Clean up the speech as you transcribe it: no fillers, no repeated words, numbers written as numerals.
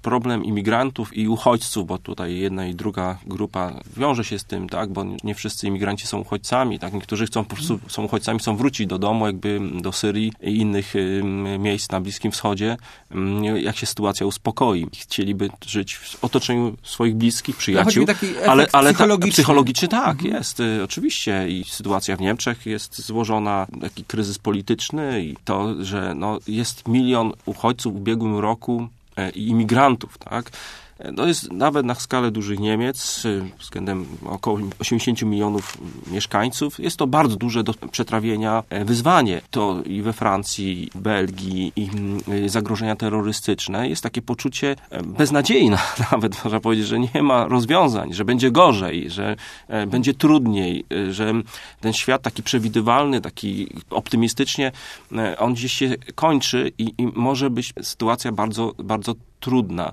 problem imigrantów i uchodźców, bo tutaj jedna i druga grupa wiąże się z tym, tak, bo nie wszyscy imigranci są uchodźcami, tak, niektórzy chcą po prostu, są uchodźcami, chcą wrócić do domu, jakby do Syrii i innych miejsc na Bliskim Wschodzie, jak się sytuacja uspokoi. Chcieliby żyć w otoczeniu swoich bliskich, przyjaciół, ale psychologicznie tak, jest, oczywiście, i sytuacja w Niemczech jest złożona, taki kryzys polityczny i to, że jest 1 milion uchodźców w ubiegłym roku i imigrantów, tak? To jest nawet na skalę dużych Niemiec, względem około 80 milionów mieszkańców. Jest to bardzo duże do przetrawienia wyzwanie. To i we Francji, Belgii, i zagrożenia terrorystyczne. Jest takie poczucie beznadziei, nawet można powiedzieć, że nie ma rozwiązań, że będzie gorzej, że będzie trudniej, że ten świat taki przewidywalny, taki optymistycznie, on gdzieś się kończy i może być sytuacja bardzo, bardzo trudna.